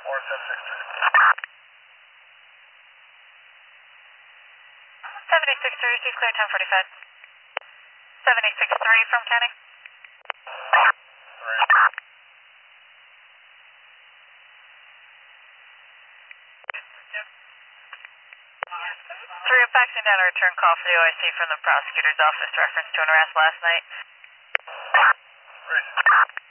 Or 763. 763, she's clear 1045. 763 from County. 3, faxing down a return call for the OIC from the prosecutor's office reference to an arrest last night. Right.